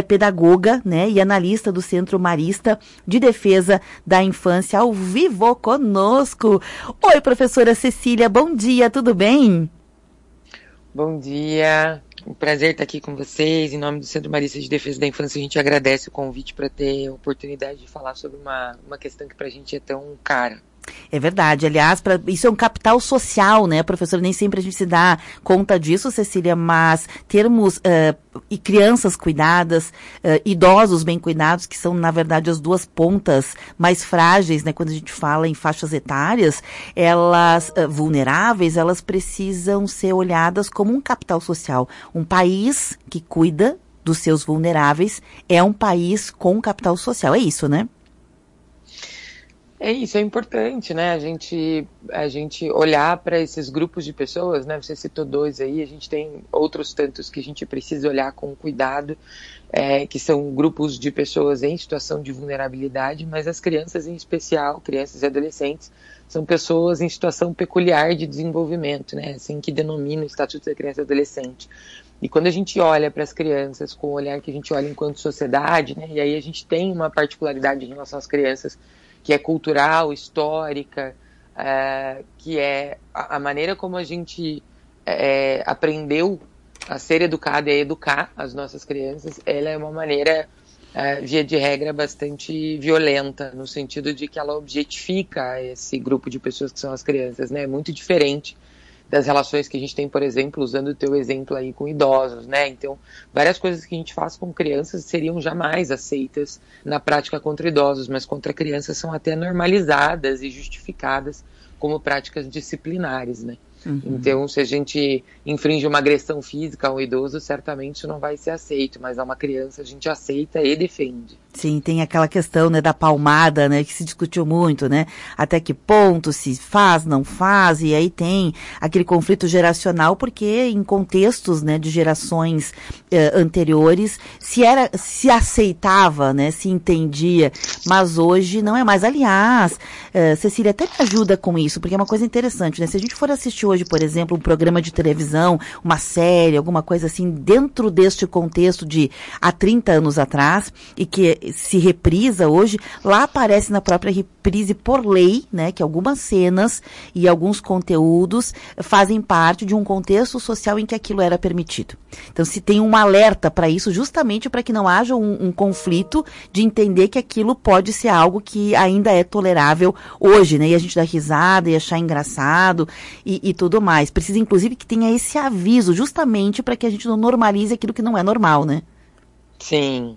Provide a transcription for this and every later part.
pedagoga, né, e analista do Centro Marista de Defesa da Infância, ao vivo conosco. Oi, professora Cecília, bom dia, tudo bem? Bom dia, um prazer estar aqui com vocês. Em nome do Centro Marista de Defesa da Infância, a gente agradece o convite para ter a oportunidade de falar sobre uma questão que para a gente é tão cara. É verdade, aliás, isso é um capital social, né, professora? Nem sempre a gente se dá conta disso, Cecília, mas termos e crianças cuidadas, idosos bem cuidados, que são, na verdade, as duas pontas mais frágeis, né, quando a gente fala em faixas etárias, elas vulneráveis, elas precisam ser olhadas como um capital social. Um país que cuida dos seus vulneráveis é um país com capital social, é isso, né? É isso, é importante, né, a gente olhar para esses grupos de pessoas, né, você citou dois aí, a gente tem outros tantos que a gente precisa olhar com cuidado, que são grupos de pessoas em situação de vulnerabilidade, mas as crianças em especial, crianças e adolescentes, são pessoas em situação peculiar de desenvolvimento, né, assim que denomina o Estatuto da Criança e Adolescente. E quando a gente olha para as crianças com o olhar que a gente olha enquanto sociedade, né, e aí a gente tem uma particularidade em relação às crianças, que é cultural, histórica, que é a maneira como a gente aprendeu a ser educado e a educar as nossas crianças, ela é uma maneira, via de regra, bastante violenta, no sentido de que ela objetifica esse grupo de pessoas que são as crianças, né? É muito diferente das relações que a gente tem, por exemplo, usando o teu exemplo aí com idosos, né? Então, várias coisas que a gente faz com crianças seriam jamais aceitas na prática contra idosos, mas contra crianças são até normalizadas e justificadas como práticas disciplinares, né? Uhum. Então, se a gente infringe uma agressão física a um idoso, certamente isso não vai ser aceito, mas a uma criança a gente aceita e defende. Sim, tem aquela questão, né, da palmada, né, que se discutiu muito, né, até que ponto se faz, não faz, e aí tem aquele conflito geracional, porque em contextos, né, de gerações anteriores, se aceitava, né, se entendia, mas hoje não é mais. Aliás, Cecília, até me ajuda com isso, porque é uma coisa interessante, né, se a gente for assistir hoje, por exemplo, um programa de televisão, uma série, alguma coisa assim, dentro deste contexto de há 30 anos atrás, e que se reprisa hoje, lá aparece na própria reprise por lei, né, que algumas cenas e alguns conteúdos fazem parte de um contexto social em que aquilo era permitido. Então se tem um alerta para isso, justamente para que não haja um conflito de entender que aquilo pode ser algo que ainda é tolerável hoje, né, e a gente dá risada e achar engraçado e tudo mais. Precisa inclusive que tenha esse aviso, justamente para que a gente não normalize aquilo que não é normal, né? Sim.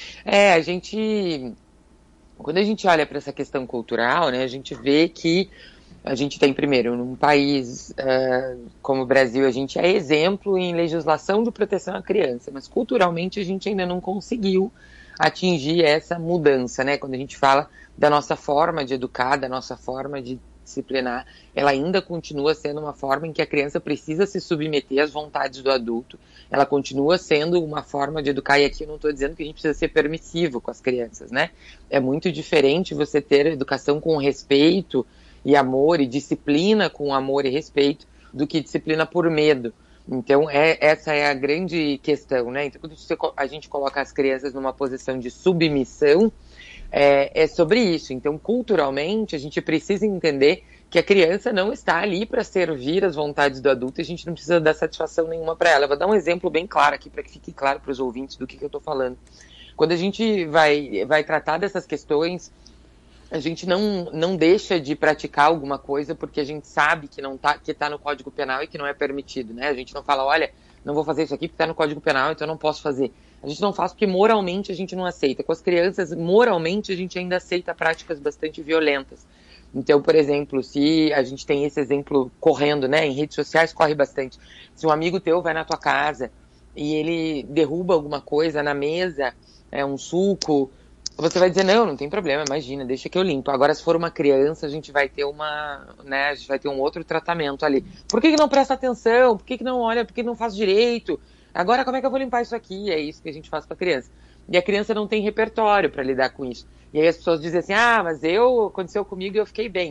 Quando a gente olha para essa questão cultural, né, a gente vê que a gente tem, primeiro, num país como o Brasil, a gente é exemplo em legislação de proteção à criança, mas culturalmente a gente ainda não conseguiu atingir essa mudança, né, quando a gente fala da nossa forma de educar, da nossa forma de disciplinar, ela ainda continua sendo uma forma em que a criança precisa se submeter às vontades do adulto, ela continua sendo uma forma de educar, e aqui eu não estou dizendo que a gente precisa ser permissivo com as crianças, né? É muito diferente você ter educação com respeito e amor, e disciplina com amor e respeito, do que disciplina por medo. Então, essa é a grande questão, né? Então, quando a gente coloca as crianças numa posição de submissão, é sobre isso. Então, culturalmente, a gente precisa entender que a criança não está ali para servir as vontades do adulto, e a gente não precisa dar satisfação nenhuma para ela. Eu vou dar um exemplo bem claro aqui, para que fique claro para os ouvintes do que eu estou falando. Quando a gente vai tratar dessas questões, a gente não deixa de praticar alguma coisa porque a gente sabe que está no Código Penal e que não é permitido, né? A gente não fala, olha, não vou fazer isso aqui porque está no Código Penal, então eu não posso fazer. A gente não faz porque moralmente a gente não aceita. Com as crianças, moralmente, a gente ainda aceita práticas bastante violentas. Então, por exemplo, se a gente tem esse exemplo correndo, né, em redes sociais corre bastante. Se um amigo teu vai na tua casa e ele derruba alguma coisa na mesa, um suco, você vai dizer, não tem problema, imagina, deixa que eu limpo. Agora, se for uma criança, a gente vai ter a gente vai ter um outro tratamento ali. Por que não presta atenção? Por que não olha? Por que não faz direito? Agora, como é que eu vou limpar isso aqui? É isso que a gente faz para a criança. E a criança não tem repertório para lidar com isso. E aí as pessoas dizem assim, mas aconteceu comigo e eu fiquei bem.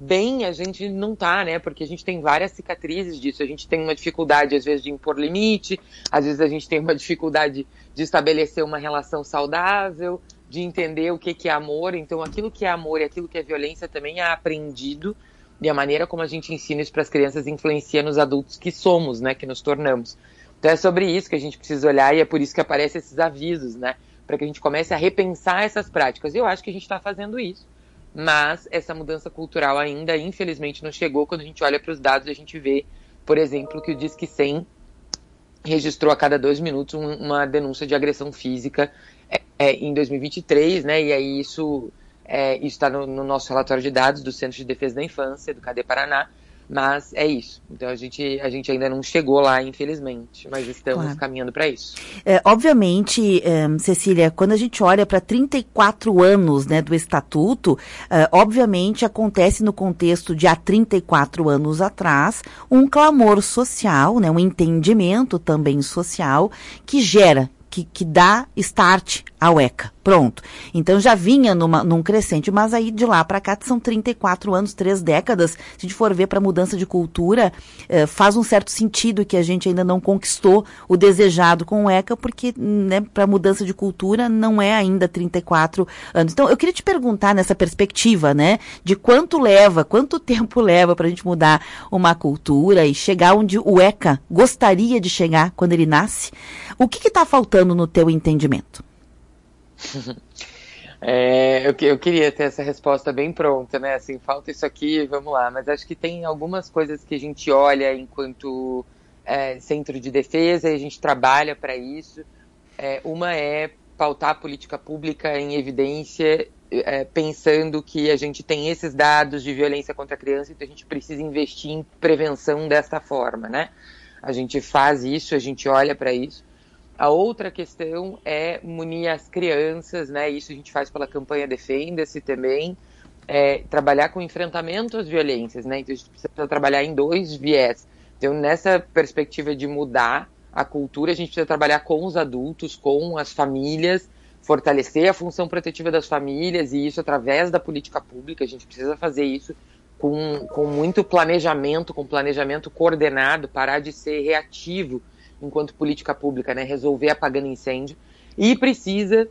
bem a gente não tá, né? Porque a gente tem várias cicatrizes disso. A gente tem uma dificuldade, às vezes, de impor limite, às vezes a gente tem uma dificuldade de estabelecer uma relação saudável, de entender o que é amor. Então, aquilo que é amor e aquilo que é violência também é aprendido, e a maneira como a gente ensina isso para as crianças influencia nos adultos que somos, né? Que nos tornamos. Então, é sobre isso que a gente precisa olhar, e é por isso que aparecem esses avisos, né? Para que a gente comece a repensar essas práticas. E eu acho que a gente está fazendo isso. Mas essa mudança cultural ainda, infelizmente, não chegou. Quando a gente olha para os dados, a gente vê, por exemplo, que o Disque 100 registrou a cada 2 minutos uma denúncia de agressão física em 2023, né? E aí isso está no nosso relatório de dados do Centro de Defesa da Infância, do CADE Paraná. Mas é isso. Então a gente ainda não chegou lá, infelizmente, mas estamos caminhando para isso. Obviamente, Cecília, quando a gente olha para 34 anos, né, do Estatuto, obviamente acontece no contexto de há 34 anos atrás um clamor social, né, um entendimento também social que gera, que dá start ao ECA. Pronto. Então já vinha num crescente, mas aí de lá para cá são 34 anos, 3 décadas. Se a gente for ver para mudança de cultura, faz um certo sentido que a gente ainda não conquistou o desejado com o ECA, porque, né, para mudança de cultura não é ainda 34 anos. Então eu queria te perguntar nessa perspectiva, né, de quanto tempo leva para a gente mudar uma cultura e chegar onde o ECA gostaria de chegar quando ele nasce. O que está faltando no teu entendimento? Eu queria ter essa resposta bem pronta, né? Assim, falta isso aqui, vamos lá. Mas acho que tem algumas coisas que a gente olha enquanto centro de defesa e a gente trabalha para isso. Uma é pautar a política pública em evidência, pensando que a gente tem esses dados de violência contra a criança, então a gente precisa investir em prevenção desta forma, né? A gente faz isso, a gente olha para isso. A outra questão é munir as crianças, né? Isso a gente faz pela campanha Defenda-se também, trabalhar com enfrentamento às violências, né? Então a gente precisa trabalhar em 2 viés. Então, nessa perspectiva de mudar a cultura, a gente precisa trabalhar com os adultos, com as famílias, fortalecer a função protetiva das famílias, e isso através da política pública. A gente precisa fazer isso com muito planejamento, com planejamento coordenado, parar de ser reativo enquanto política pública, né, resolver apagando incêndio, e precisa,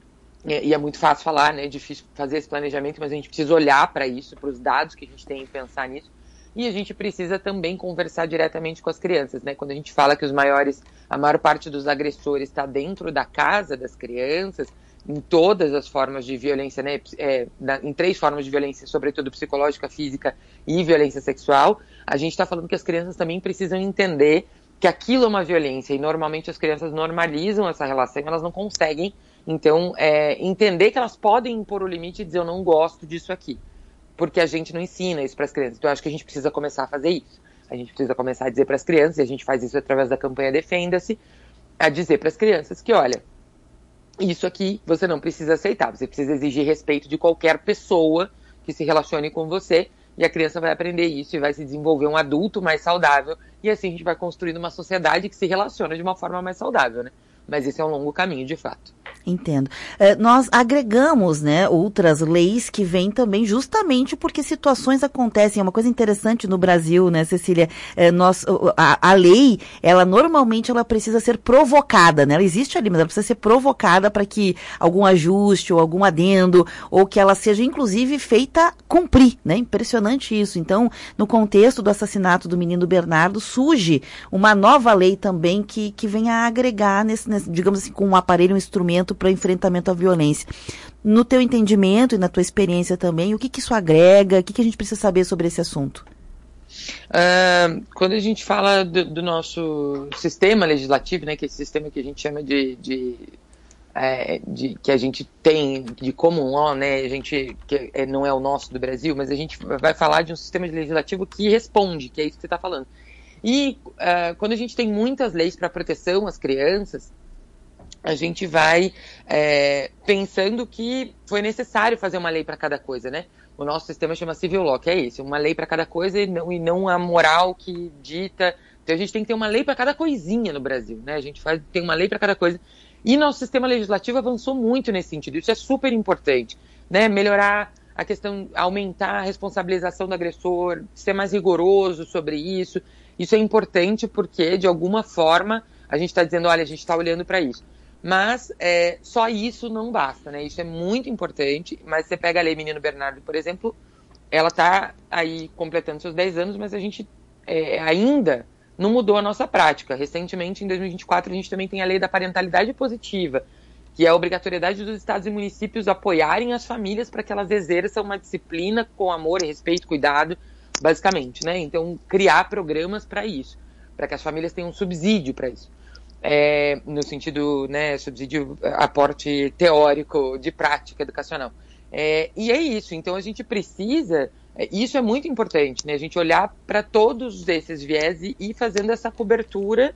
e é muito fácil falar, né, é difícil fazer esse planejamento, mas a gente precisa olhar para isso, para os dados que a gente tem e pensar nisso, e a gente precisa também conversar diretamente com as crianças, né, quando a gente fala que a maior parte dos agressores está dentro da casa das crianças, em todas as formas de violência, né, em 3 formas de violência, sobretudo psicológica, física e violência sexual, a gente está falando que as crianças também precisam entender que aquilo é uma violência, e normalmente as crianças normalizam essa relação, elas não conseguem, então, entender que elas podem impor o limite e dizer eu não gosto disso aqui, porque a gente não ensina isso para as crianças. Então eu acho que a gente precisa começar a fazer isso, a gente precisa começar a dizer para as crianças, e a gente faz isso através da campanha Defenda-se, a dizer para as crianças que, olha, isso aqui você não precisa aceitar, você precisa exigir respeito de qualquer pessoa que se relacione com você, e a criança vai aprender isso e vai se desenvolver um adulto mais saudável, e assim a gente vai construindo uma sociedade que se relaciona de uma forma mais saudável, né? Mas esse é um longo caminho, de fato. Entendo. Nós agregamos, né, outras leis que vêm também justamente porque situações acontecem. É uma coisa interessante no Brasil, né, Cecília? A lei, ela normalmente ela precisa ser provocada, né? Ela existe ali, mas ela precisa ser provocada para que algum ajuste ou algum adendo, ou que ela seja, inclusive, feita cumprir, né? Impressionante isso. Então, no contexto do assassinato do menino Bernardo, surge uma nova lei também que vem a agregar digamos assim, com um aparelho, um instrumento para enfrentamento à violência. No teu entendimento e na tua experiência também, o que isso agrega? O que a gente precisa saber sobre esse assunto? Quando a gente fala do nosso sistema legislativo, né, que é esse sistema que a gente chama que a gente tem de common law, né, não é o nosso do Brasil, mas a gente vai falar de um sistema legislativo que responde, que é isso que você está falando. E quando a gente tem muitas leis para proteção às crianças, a gente vai pensando que foi necessário fazer uma lei para cada coisa, né? O nosso sistema chama civil law, que é isso, uma lei para cada coisa e não a moral que dita. Então a gente tem que ter uma lei para cada coisinha no Brasil, né? A gente tem uma lei para cada coisa. E nosso sistema legislativo avançou muito nesse sentido, isso é super importante, né? Melhorar a questão, aumentar a responsabilização do agressor, ser mais rigoroso sobre isso. Isso é importante porque, de alguma forma, a gente está dizendo, olha, a gente está olhando para isso. Mas só isso não basta, né? Isso é muito importante, mas você pega a Lei Menino Bernardo, por exemplo, ela está aí completando seus 10 anos, mas a gente ainda não mudou a nossa prática. Recentemente, em 2024, a gente também tem a Lei da Parentalidade Positiva, que é a obrigatoriedade dos estados e municípios apoiarem as famílias para que elas exerçam uma disciplina com amor, respeito, cuidado, basicamente, né? Então, criar programas para isso, para que as famílias tenham um subsídio para isso. No sentido, né, subsídio, aporte teórico de prática educacional. E é isso, então a gente precisa, isso é muito importante, né, a gente olhar para todos esses viés e ir fazendo essa cobertura.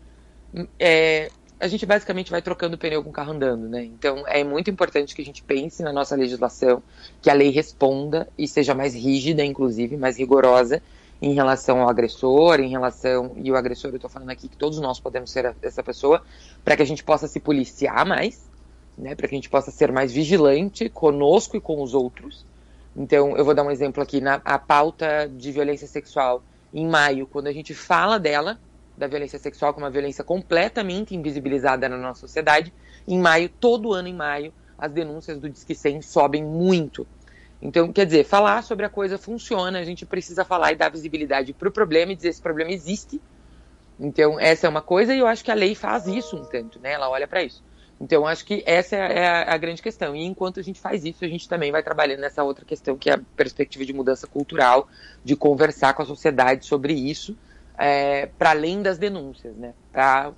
A gente basicamente vai trocando pneu com o carro andando, né? Então é muito importante que a gente pense na nossa legislação, que a lei responda e seja mais rígida, inclusive, mais rigorosa em relação ao agressor, e o agressor, eu estou falando aqui que todos nós podemos ser essa pessoa, para que a gente possa se policiar mais, né? Para que a gente possa ser mais vigilante conosco e com os outros. Então eu vou dar um exemplo aqui, a pauta de violência sexual, em maio, quando a gente fala da violência sexual como uma violência completamente invisibilizada na nossa sociedade, em maio, todo ano em maio, as denúncias do Disque 100 sobem muito. Então, quer dizer, falar sobre a coisa funciona, a gente precisa falar e dar visibilidade para o problema e dizer esse problema existe. Então, essa é uma coisa e eu acho que a lei faz isso um tanto, né? Ela olha para isso. Então, acho que essa é a grande questão. E enquanto a gente faz isso, a gente também vai trabalhando nessa outra questão, que é a perspectiva de mudança cultural, de conversar com a sociedade sobre isso, para além das denúncias, né? Para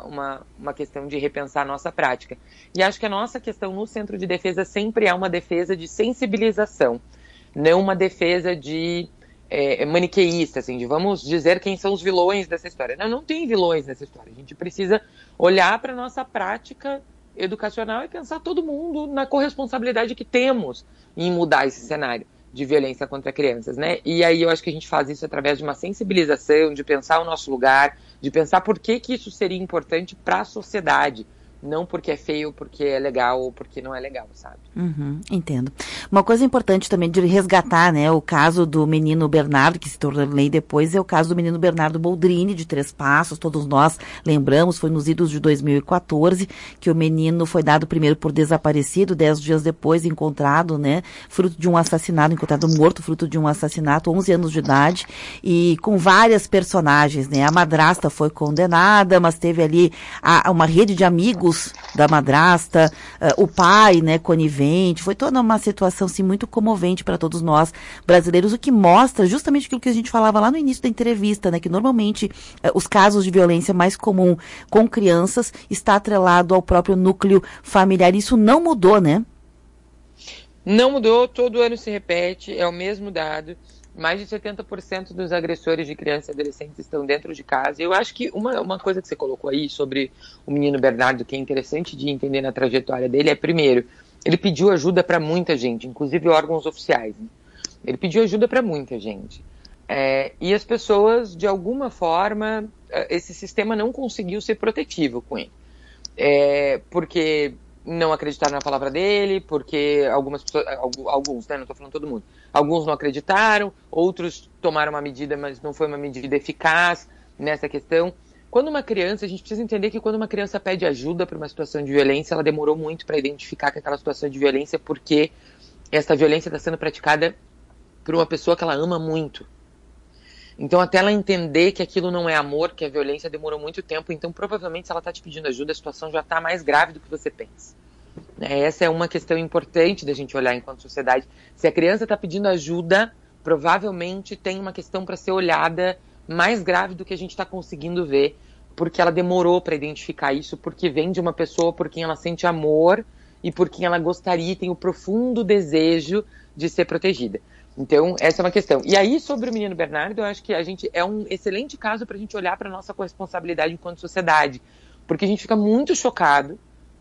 uma questão de repensar a nossa prática. E acho que a nossa questão no Centro de Defesa sempre é uma defesa de sensibilização, não uma defesa de maniqueísta, assim, de vamos dizer quem são os vilões dessa história. Não tem vilões nessa história. A gente precisa olhar para a nossa prática educacional e pensar todo mundo na corresponsabilidade que temos em mudar esse cenário de violência contra crianças, né? E aí eu acho que a gente faz isso através de uma sensibilização, de pensar o nosso lugar, de pensar por que isso seria importante para a sociedade, não porque é feio, porque é legal ou porque não é legal, sabe? Entendo. Uma coisa importante também de resgatar, né, o caso do menino Bernardo, que se tornou lei depois, é o caso do menino Bernardo Boldrini, de Três Passos, todos nós lembramos, foi nos idos de 2014, que o menino foi dado primeiro por desaparecido, 10 dias depois encontrado, né, fruto de um assassinato, encontrado morto, fruto de um assassinato, 11 anos de idade, e com várias personagens, né, a madrasta foi condenada, mas teve ali uma rede de amigos da madrasta, o pai, né, conivente, foi toda uma situação, assim, muito comovente para todos nós brasileiros, o que mostra justamente aquilo que a gente falava lá no início da entrevista, né, que normalmente os casos de violência mais comum com crianças está atrelado ao próprio núcleo familiar. Isso não mudou, né? Não mudou, todo ano se repete, é o mesmo dado. Mais de 70% dos agressores de crianças e adolescentes estão dentro de casa. Eu acho que uma coisa que você colocou aí sobre o menino Bernardo, que é interessante de entender na trajetória dele, é, primeiro, ele pediu ajuda para muita gente, inclusive órgãos oficiais, né? Ele pediu ajuda para muita gente. E as pessoas, de alguma forma, esse sistema não conseguiu ser protetivo com ele. Porque não acreditaram na palavra dele, porque algumas pessoas, alguns, né, não estou falando todo mundo, alguns não acreditaram, outros tomaram uma medida, mas não foi uma medida eficaz nessa questão. Quando uma criança, a gente precisa entender que quando uma criança pede ajuda para uma situação de violência, ela demorou muito para identificar que aquela situação de violência, porque essa violência está sendo praticada por uma pessoa que ela ama muito. Então, até ela entender que aquilo não é amor, que a violência, demorou muito tempo. Então, provavelmente, se ela está te pedindo ajuda, a situação já está mais grave do que você pensa. Essa é uma questão importante da gente olhar enquanto sociedade. Se a criança está pedindo ajuda, provavelmente tem uma questão para ser olhada mais grave do que a gente está conseguindo ver, porque ela demorou para identificar isso, porque vem de uma pessoa por quem ela sente amor e por quem ela gostaria e tem o profundo desejo de ser protegida. Então, essa é uma questão. E aí, sobre o menino Bernardo, eu acho que a gente é um excelente caso para a gente olhar para a nossa corresponsabilidade enquanto sociedade, porque a gente fica muito chocado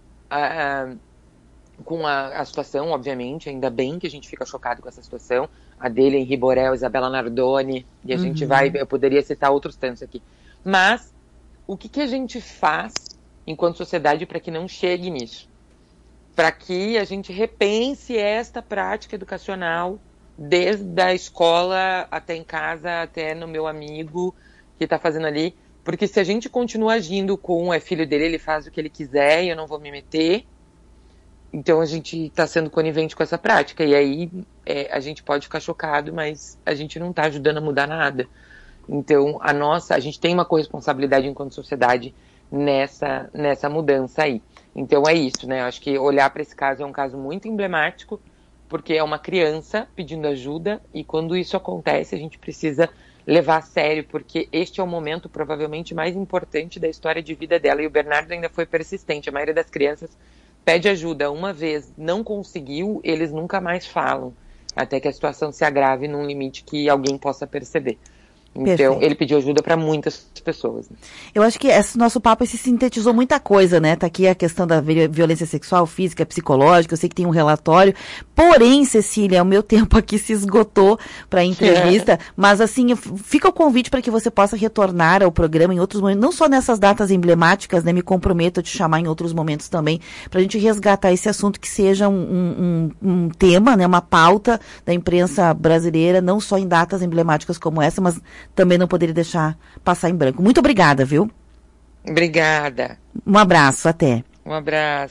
com a situação, obviamente, ainda bem que a gente fica chocado com essa situação, a dele, Henri Borel, Isabela Nardoni, e a gente eu poderia citar outros tantos aqui. Mas, o que a gente faz enquanto sociedade para que não chegue nisso? Para que a gente repense esta prática educacional desde a escola até em casa, até no meu amigo que está fazendo ali. Porque se a gente continua agindo com é filho dele, ele faz o que ele quiser e eu não vou me meter, então a gente está sendo conivente com essa prática. E aí a gente pode ficar chocado, mas a gente não está ajudando a mudar nada. Então a gente tem uma corresponsabilidade enquanto sociedade nessa mudança aí. Então é isso, né? Eu acho que olhar para esse caso é um caso muito emblemático, porque é uma criança pedindo ajuda, e quando isso acontece a gente precisa levar a sério, porque este é o momento provavelmente mais importante da história de vida dela, e o Bernardo ainda foi persistente. A maioria das crianças pede ajuda uma vez, não conseguiu, eles nunca mais falam, até que a situação se agrave num limite que alguém possa perceber. Então, Perfeito. ele pediu ajuda para muitas pessoas. Né? Eu acho que esse nosso papo se sintetizou muita coisa, né? Tá aqui a questão da violência sexual, física, psicológica. Eu sei que tem um relatório. Porém, Cecília, o meu tempo aqui se esgotou para a entrevista. Mas, assim, fica o convite para que você possa retornar ao programa em outros momentos. Não só nessas datas emblemáticas, né? Me comprometo a te chamar em outros momentos também, para a gente resgatar esse assunto, que seja um tema, né? Uma pauta da imprensa brasileira, não só em datas emblemáticas como essa, mas também não poderia deixar passar em branco. Muito obrigada, viu? Obrigada. Um abraço, até. Um abraço.